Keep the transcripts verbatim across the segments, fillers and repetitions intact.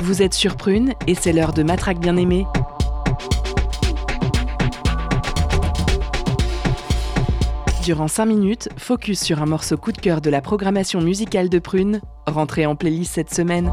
Vous êtes sur Prune et c'est l'heure de Matraque bien-aimée. Durant cinq minutes, focus sur un morceau coup de cœur de la programmation musicale de Prune, rentré en playlist cette semaine.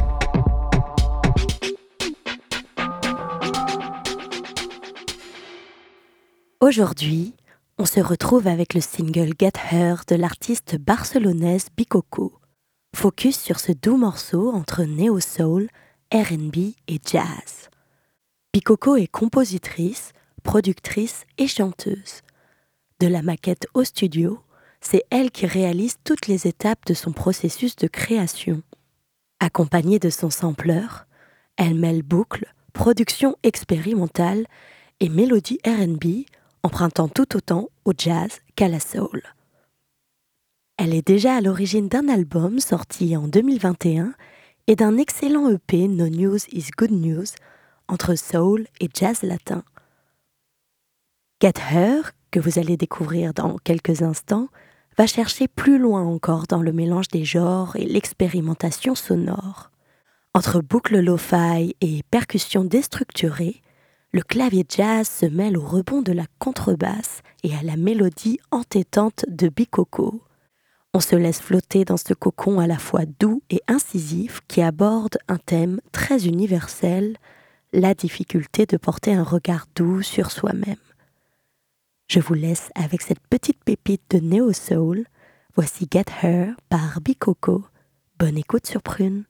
Aujourd'hui, on se retrouve avec le single Get Her de l'artiste barcelonaise Bikoko. Focus sur ce doux morceau entre néo-soul, R and B et jazz. Bikoko est compositrice, productrice et chanteuse. De la maquette au studio, c'est elle qui réalise toutes les étapes de son processus de création. Accompagnée de son sampleur, elle mêle boucles, production expérimentale et mélodie R and B, empruntant tout autant au jazz qu'à la soul. Elle est déjà à l'origine d'un album sorti en deux mille vingt et un et d'un excellent E P No News is Good News entre soul et jazz latin. Get Her, que vous allez découvrir dans quelques instants, va chercher plus loin encore dans le mélange des genres et l'expérimentation sonore. Entre boucles lo-fi et percussions déstructurées, le clavier jazz se mêle au rebond de la contrebasse et à la mélodie entêtante de Bikoko. On se laisse flotter dans ce cocon à la fois doux et incisif qui aborde un thème très universel, la difficulté de porter un regard doux sur soi-même. Je vous laisse avec cette petite pépite de néo-soul. Voici Get Her par Bikoko. Bonne écoute sur Prune.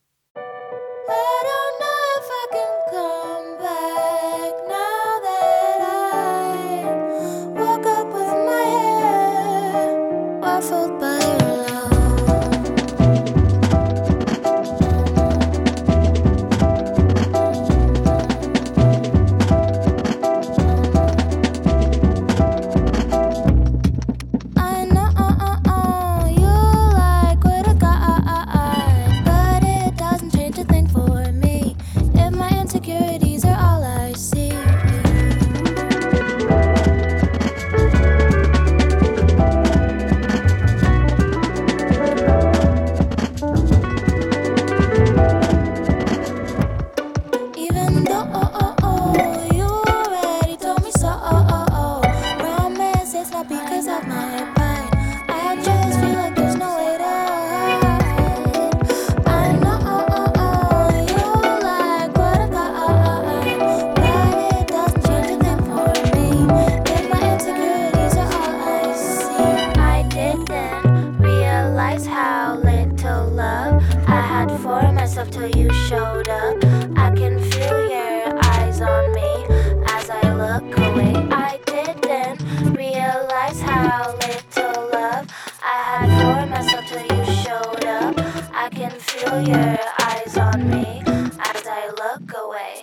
Till you showed up, I can feel your eyes on me as I look away. I didn't realize how little love I had for myself till you showed up. I can feel your eyes on me as I look away.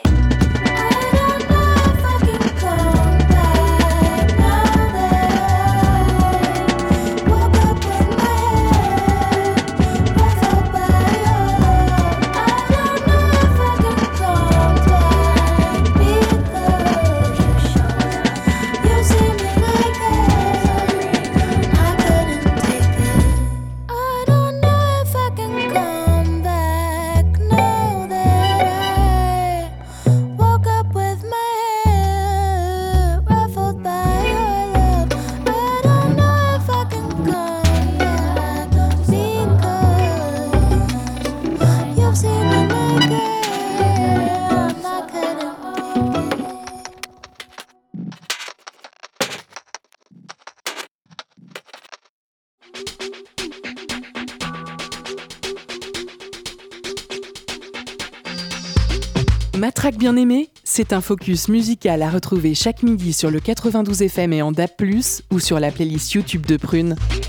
Matraque bien-aimée, c'est un focus musical à retrouver chaque midi sur le quatre-vingt-douze F M et en D A B plus, ou sur la playlist YouTube de Prune.